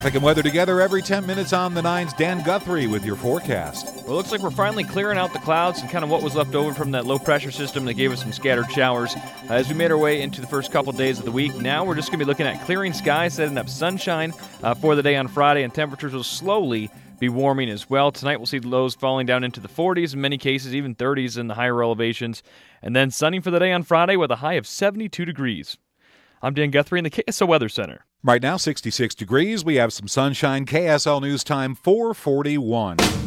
Picking weather together every 10 minutes on the 9's Dan Guthrie with your forecast. Well, it looks like we're finally clearing out the clouds and kind of what was left over from that low-pressure system that gave us some scattered showers as we made our way into the first couple days of the week. Now we're just going to be looking at clearing skies, setting up sunshine for the day on Friday, and temperatures will slowly be warming as well. Tonight we'll see the lows falling down into the 40s, in many cases even 30s in the higher elevations, and then sunny for the day on Friday with a high of 72 degrees. I'm Dan Guthrie in the KSL Weather Center. Right now, 66 degrees. We have some sunshine. KSL News Time 4:41.